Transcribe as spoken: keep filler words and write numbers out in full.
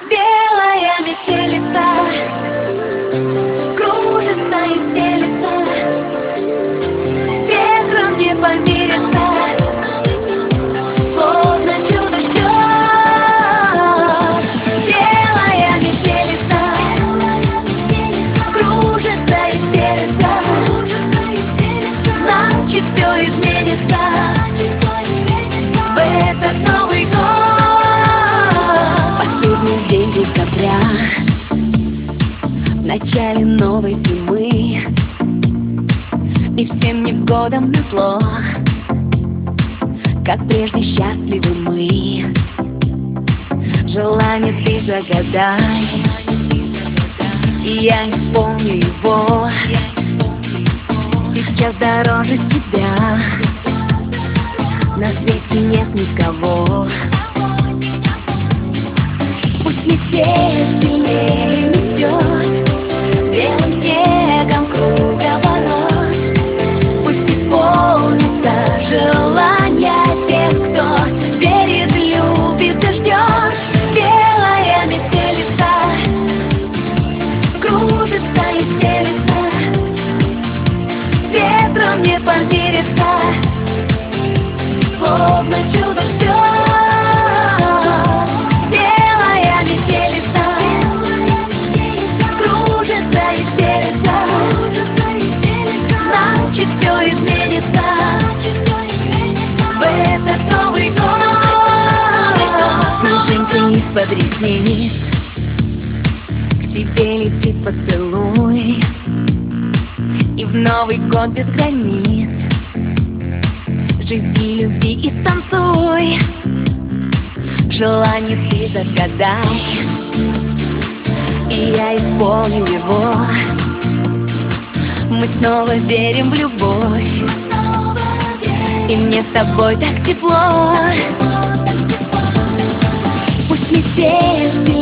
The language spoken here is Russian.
Белая метелица кружится и стелится, ветром не помирится, словно чудо ждет. Белая метелица кружится и стелится, значит все изменится в этот Новый год. Последний день декабря, в начале новой зимы, и всем невзгодам назло, как прежде счастливы мы. Желание ты загадай, и я исполню его. Сейчас дороже тебя на свете нет никого. Пусть метель сильнее несет белым снегом круговорот. Пусть исполнится желание тех, кто верит, любит и ждет. Белая метелица кружится и стелится, ветром не помирится, словно чудо ждет. Белая метелица кружится и стелится, значит все изменится в этот Новый год. Снежинка из-под ресниц к тебе летит поцелуй, и в Новый год без границ живи, люби и танцуй. Желание ты загадай, и я исполню его. Мы снова верим в любовь, и мне с тобой так тепло. Пусть метель